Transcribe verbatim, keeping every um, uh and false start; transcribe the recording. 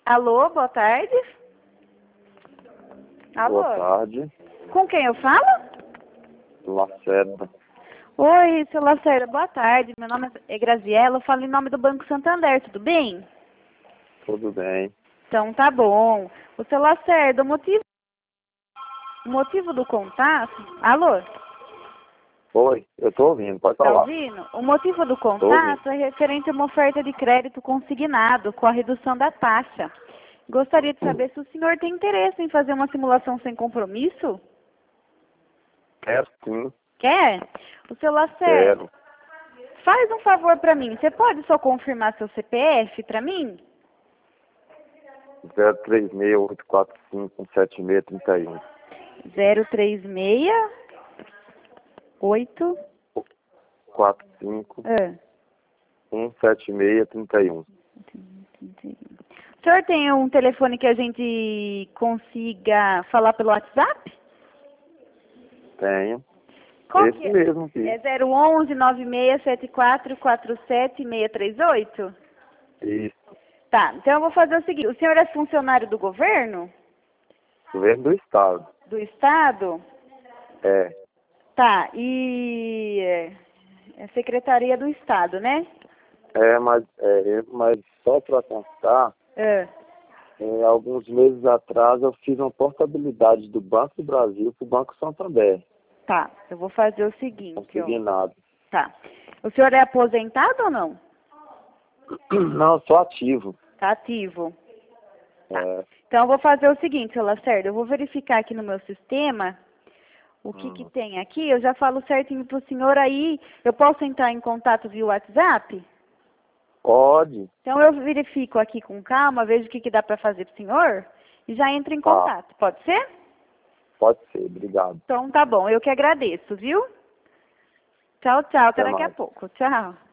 Alô, boa tarde. Alô? Boa tarde. Com quem eu falo? Lacerda. Oi, seu Lacerda, boa tarde. Meu nome é Graziela, eu falo em nome do Banco Santander, tudo bem? Tudo bem. Então tá bom. O seu Lacerda, o motivo, o motivo do contato... Alô? Oi, eu tô ouvindo, pode Tá falar. ouvindo? O motivo do Tô ouvindo. contato é referente a uma oferta de crédito consignado com a redução da taxa. Gostaria de saber se o senhor tem interesse em fazer uma simulação sem compromisso? Quero sim, Quer? O seu Lacerda, quero. faz um favor para mim. Você pode só confirmar seu C P F para mim? zero três seis oito quatro cinco sete seis três um. zero três seis oito quatro cinco Ah. um sete seis três um. O senhor tem um telefone que a gente consiga falar pelo WhatsApp? Tenho. Qual Esse que é? mesmo aqui. É zero onze nove seis sete quatro quatro sete seis três oito? Isso. Tá, então eu vou fazer o seguinte. O senhor é funcionário do governo? Governo do Estado. Do Estado? É. Tá, e... É Secretaria do Estado, né? É, mas, é, mas só para constar, É. é, alguns meses atrás eu fiz uma portabilidade do Banco do Brasil para o Banco Santander. Tá, eu vou fazer o seguinte, ó. Consignado. Tá. O senhor é aposentado ou não? Não, sou ativo. Tá ativo. Tá. É. Então eu vou fazer o seguinte, seu Lacerda, eu vou verificar aqui no meu sistema o que Hum. que tem aqui, eu já falo certinho pro senhor aí, eu posso entrar em contato via WhatsApp? Pode. Então eu verifico aqui com calma, vejo o que que dá para fazer pro senhor e já entro em Tá. contato, pode ser? Pode ser, obrigado. Então tá bom, eu que agradeço, viu? Tchau, tchau, até Até daqui a mais. pouco, tchau.